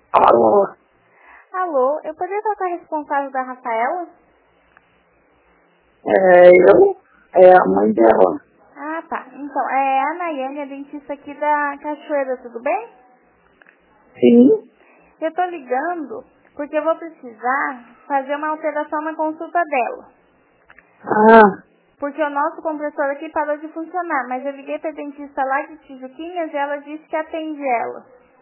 Alô? Alô, eu poderia falar com a responsável da Rafaela? Eu? É a mãe dela. Ah, tá. Então, é a Nayane, a dentista aqui da Cachoeira, tudo bem? Sim. Eu tô ligando porque eu vou precisar fazer uma alteração na consulta dela. Ah, Porque o nosso compressor aqui parou de funcionar, mas eu liguei pra dentista lá de Tijuquinhas e ela disse que atende ela.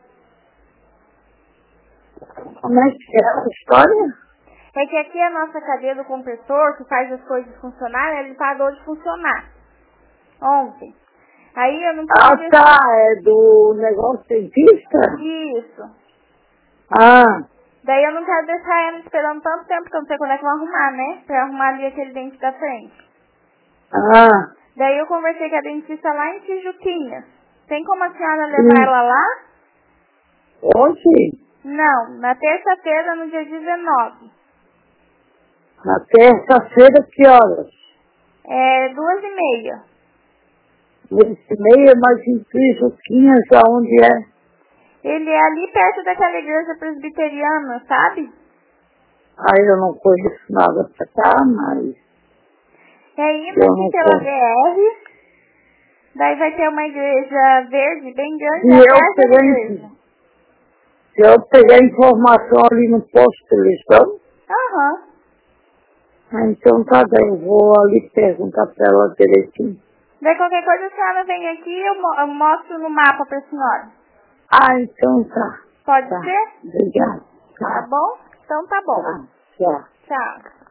como é que é a história? É que aqui a nossa cadeia do compressor, que faz as coisas funcionarem, ele parou de funcionar ontem. Aí eu não Ah, pude tá. deixar. É do negócio dentista? Isso. Ah, Daí eu não quero deixar ela esperando tanto tempo, porque eu não sei quando é que vão arrumar, né? Pra arrumar ali aquele dente da frente. ah, Daí eu conversei com a dentista lá em Tijuquinhas. Tem como a senhora levar sim. ela lá? Hoje? Não, na terça-feira, no dia 19. Na terça-feira, que horas? É 2h30. 2h30, mas em Tijuquinhas, aonde é? Ele é ali perto daquela igreja presbiteriana, sabe? Aí eu não conheço nada pra cá, mas É indo eu aqui não pela conheço. BR. Daí vai ter uma igreja verde, bem grande, Se eu atrás da igreja. pegar informação ali no posto que eles dão, Aham. então tá bem, eu vou ali perguntar pra ela direitinho. Daí qualquer coisa a senhora vem aqui e eu mostro no mapa pra senhora. Ah, então tá. Pode Tá. ser? Obrigado. Tá Tá. bom? Então tá bom. Tá. Tchau. Tchau.